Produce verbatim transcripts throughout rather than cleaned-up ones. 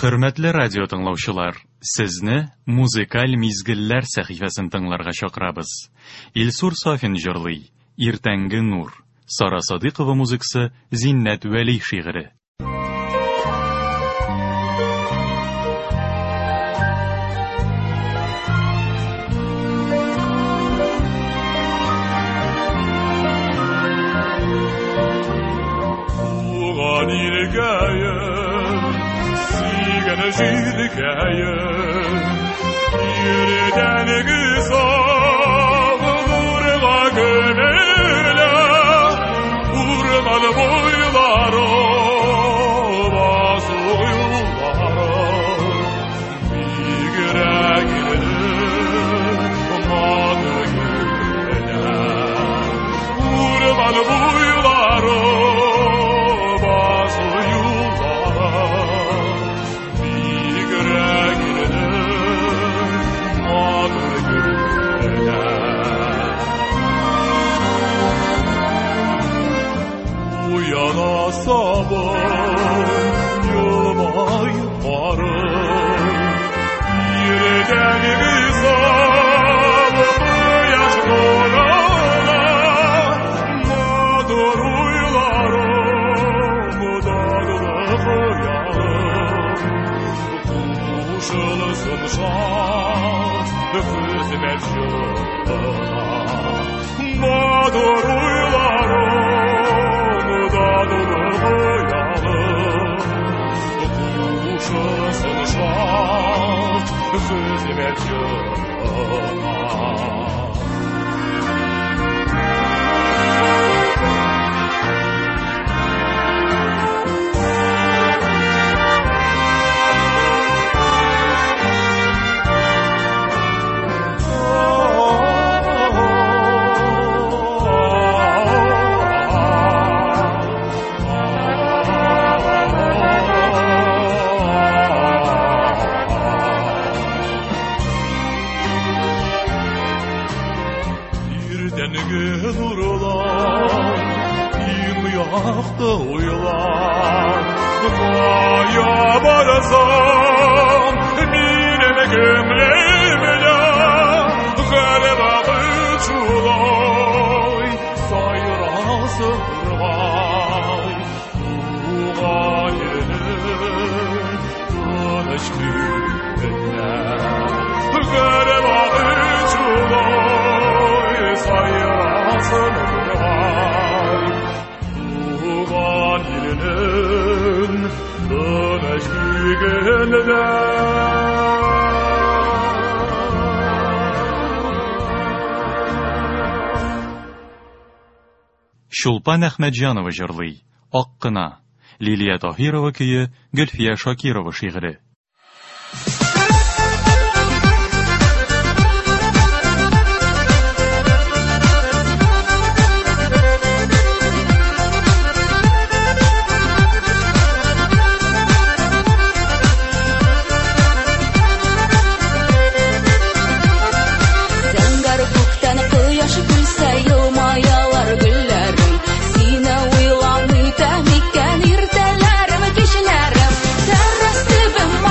Хөрмәтле радио тыңлаучылар, сезне музыкаль мизгелләр сәхифәсен тыңларга чакырабыз. Илсур Сафин җырлый, Иртәнге нур. Сара Садыйкова музыкасы, Зиннәт Вәли шигыре. Jirkaya yerden güzel vurma gönüle vurmalı boylara bazı yollara bir yüreğine madı gönüle vurmalı boylara bazı yollara Uyana sabah yolmay varım Yerden güzel yaş dolana Madur uylarım darlı koyarım Kuşulsun şans hizmet yoluna Madur uylarım hizmet yoluna Uylar, kaya barasam, minem gömlemle, galiba uçulay, sayrası vay, uğan yerin, tanış günler, galiba uçulay, sayrası vay. Шулпан Әхмәтҗанова җырлый, Ак кына. Лилия Таһирова көе, Гөлфия Шакирова шигыре. Сине уйламый тәмиккән иртәләрем, кичләрем, террас төбем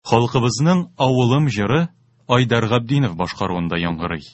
Халкыбызның авылым җыры Айдар Габдинов башкаруында яңгырый.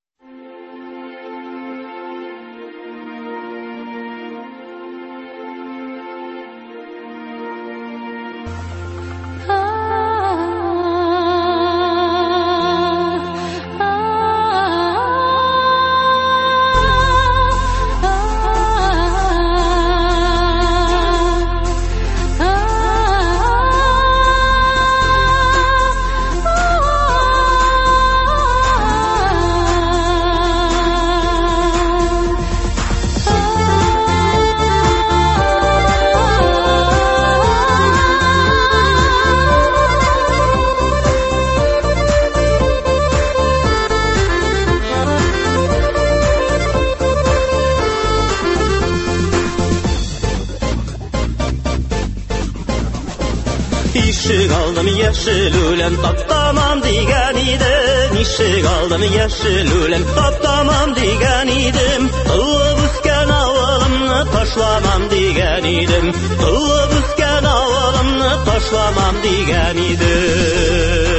Ишек алдым яшел үлән таптамам дигән идем, ишек алдым яшел үлән таптамам дигән идем, тулып үскән авылымны ташламам дигән идем, тулып үскән авылымны ташламам дигән идем.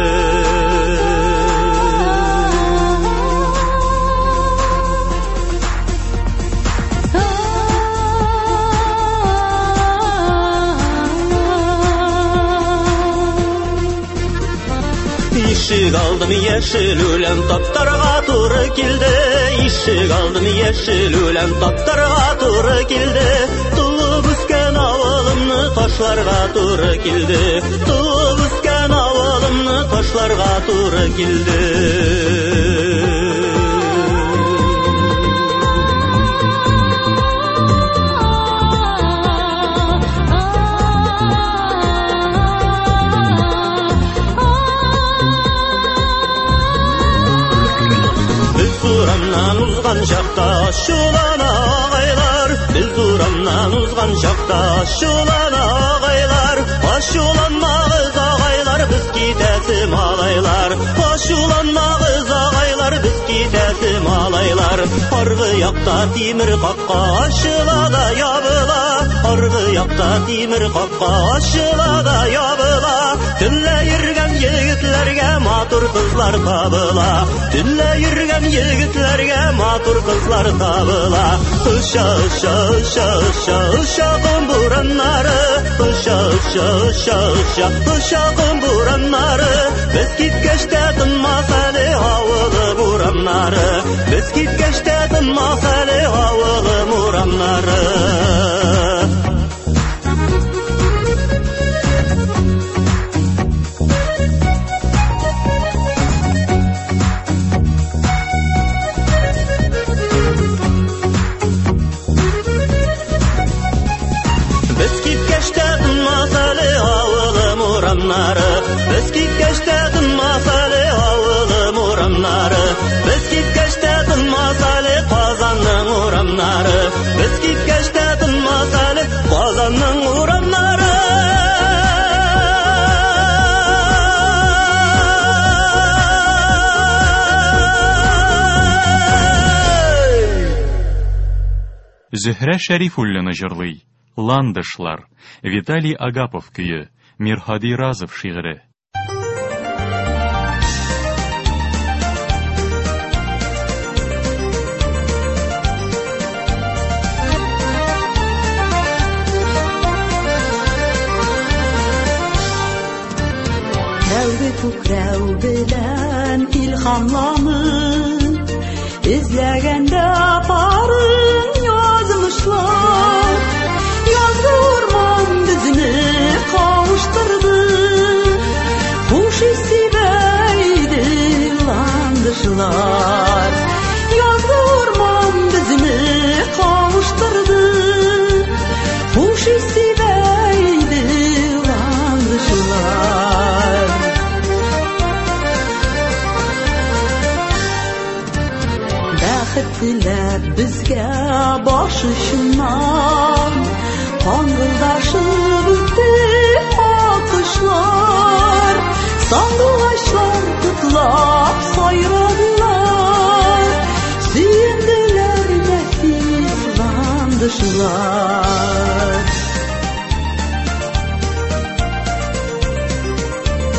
Ишек алдым яшел үлән таптарга туры килде, ишек алдым яшел үлән таптарга туры килде, тулып үскән авылымны ташларга туры килде, тулып үскән авылымны ташларга туры килде. Урамнан узган чакта ачулана агайлар, без урамнан узган чакта ачулана агайлар, ачуланмагыз агайлар, без китәсе малайлар, ачуланмагыз агайлар, без китәсе малайлар. Аргы якта тимер капка ачыла да ябыла, аргы якта тимер капка ачыла да ябыла, төнлә йөргән егетләргә матур кызлар табыла, төнлә йөргән егетләргә матур кызлар табыла. Уша уша уша уша уша гомбураннары, уша уша уша уша уша гомбураннары, без киткәч тә тынмас әле авылы бураннары, без киткәч тә тынмас әле авылы бураннары. Без киткәч тә тынмас әле авылым урамнары, без киткәч тә тынмас әле Казанның урамнары, без киткәч тә тынмас әле Казанның урамнары. Зөһрә Шәрифуллина җырлый. Ландышлар. Виталий Агапов көе. Мирхади Разов шигыре. Тәүге күкрәү белән илһамланып, эзләгәндә барын язмышлар, язгы урман безне кавыштырды, хуш исебәйде ландышлар, язгы урман безне кавыштырды, хуш исебәйде ландышлар. Бәхетләр безгә баш очыннан каңгылдашып үтте акышлар, сандугачлар туплап сайрадылар, сөенделәр нәфис ландышлар.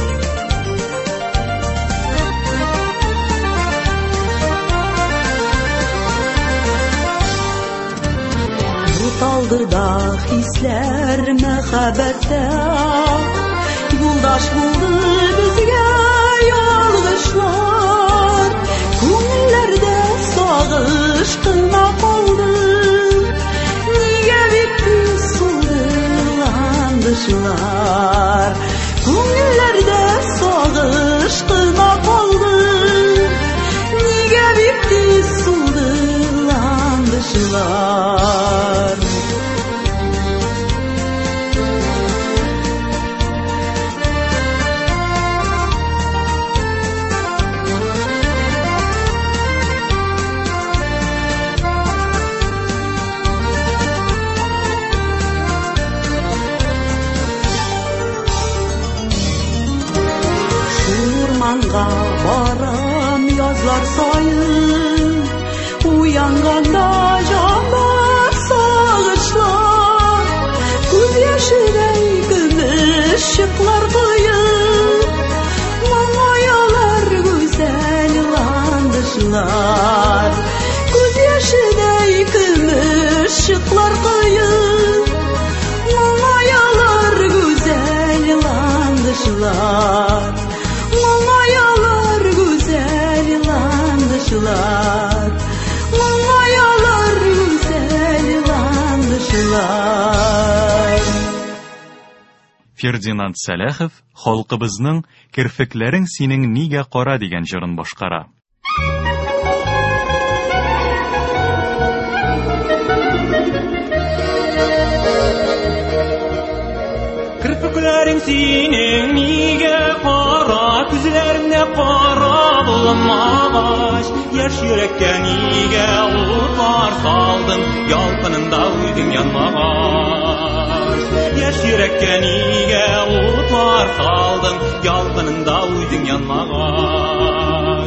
алдыда хисләр мәхәббәттә юлдаш булды безгә ялгышлар күңелләрдә сагыш кына калды нигә бик тиз сугыландышылар күңелләрдә сагыш кына калды нигә бик тиз сугыландышылар Урманга барам язлар сайын уянганда җандар сагышлар күз яшедәй көмеш чыклар коеп моңаялар гүзәл ландышлар күз яшедәй көмеш чыклар коеп моңаялар гүзәл ландышлар Моңаялар гүзәл ландышлар Моңаялар гүзәл ландышлар Фердинанд Сәләхов халкыбызның «Керфекләрең синең нигә кара» дигән җырын башкара. Керфекләрең синең нигә кара, күзләреңдә кара булмагач, яшь йөрәккә нигә утлар салдың, ялкынында уйдың янмагач. Яшь йөрәккә нигә утлар салдың, ялкынында уйдың янмагач.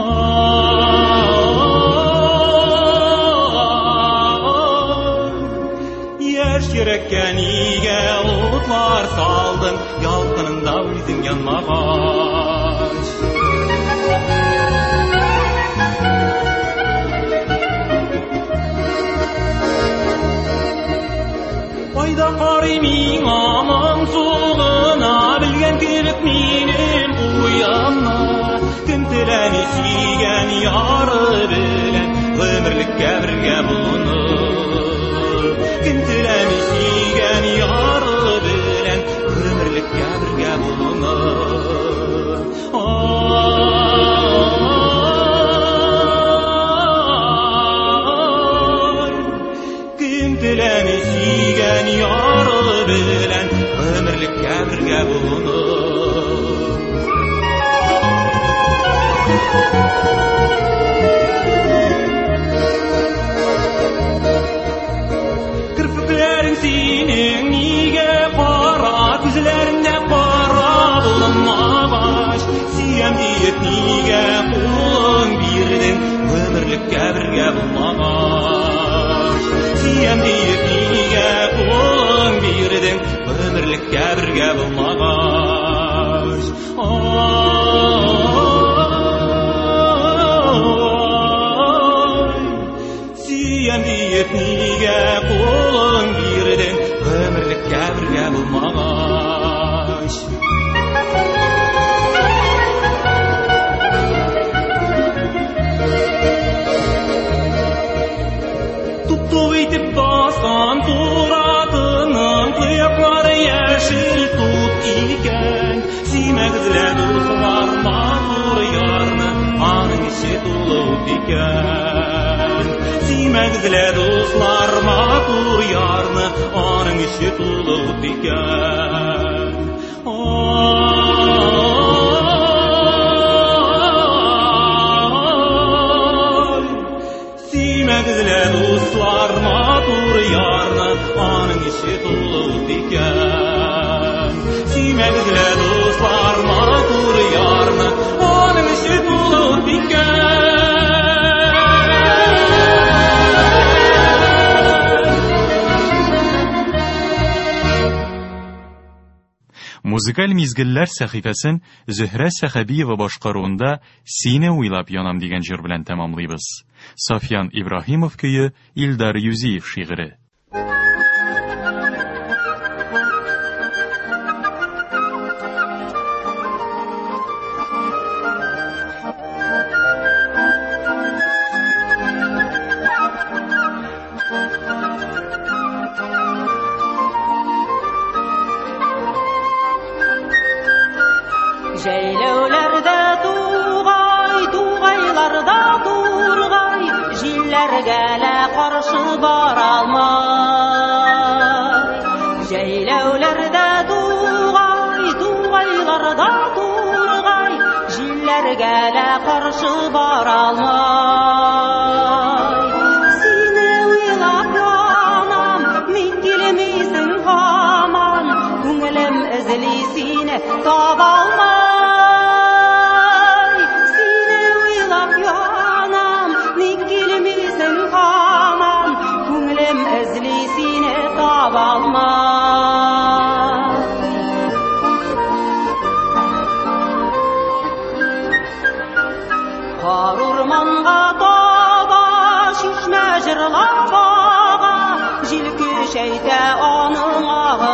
Яшь йөрәккә нигә утлар салдың, ялкынында уйдың янмагач. Айда карый миңа моңсугына, белгән кебек минем уянна, кем теләне сөйгән яры белән гомерлеккә бергә булуны. Кем теләне сөйгән яры белән гомерлеккә бергә булуны. Кем теләне сөйгән яры белән гомерлеккә бергә булуны. Керфекләрең синең нигә кара, күзләреңдә кара булмагач, сөям диеп нигә кулың бирдең, гомерлеккә бергә булмагач. Сөям диеп нигә кулың бирдең, гомерлеккә бергә булмагач. Сөям диеп нигә кулың бирдең, гомерлеккә бергә булмагач. Туп-туп итеп баскан туратының кыяклары яшел тут икән. Сөймәгезләр дуслар матур ярны, аның ише тулы ут икән. Сөймәгезләр дуслар матур ярны, аның ише тулы ут икән. Сөймәгезләр дуслар матур ярны, аның ише тулы ут икән. Сөймәгезләр дуслар матур ярны, аның ише тулы ут икән. Музыкаль мизгелләр сәхифәсен Зөһрә Сәхәбиева башкаруында «Сине уйлап янам» дигән җыр белән тәмамлыйбыз. Софьян Ибраһимов көе, Илдар Юзиев шигыре. Җилләргә каршы бара алмай. Җәйләүләрдә тугай, тугайларда тургай, җилләргә каршы бара алмай. Сине уйлап янам, мин килмисең һаман, күңелем эзли сине таба алмай. Сине уйлап янам, мин килмисең һаман, күңелем эзли сине таба алмай. Кар урманга таба шишмә җырлап ага, җил көчәйтә аның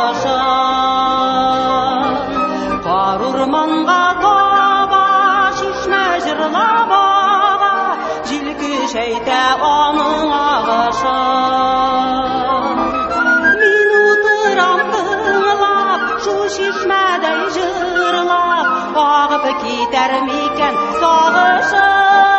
агышын. Кар урманга таба шишмә җырлап ага, җил көчәйтә аның агышын. Мин утырам тыңлап, шу шишмәдәй җырлап, агып китәр микән сагышым.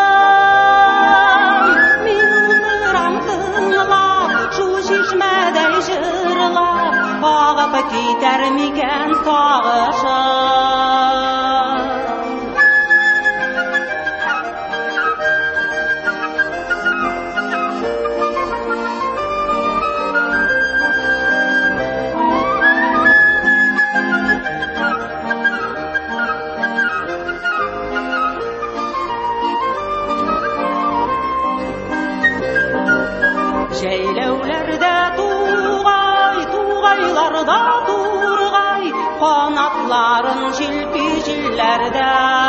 Мин утырам тыңлап, шу шишмәдәй җырлап, агып китәр микән сагышым. Җәйләүләрдә тугай, тугайларда тургай, канатларын җилпи җилләрдә.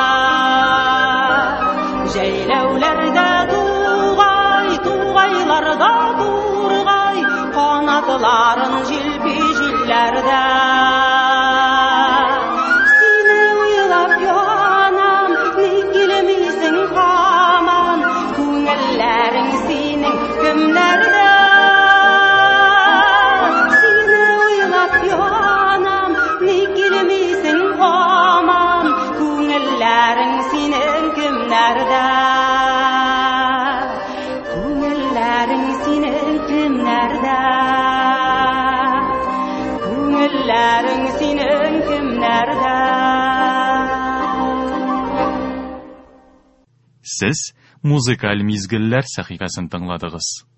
Җәйләүләрдә тугай, тугайларда тургай, канатларын җилпи җилләрдә. Сине уйлап янам, ник килмисең һаман, күңелләрең синең кемнәрдә? Сине уйлап янам, ник килмисең һаман, күңелләрең синең кемнәрдә? Күңелләрең синең кемнәрдә? Күңелләрең синең кемнәрдә? Сез музыкаль мизгелләр сәхифәсен тыңладыгыз.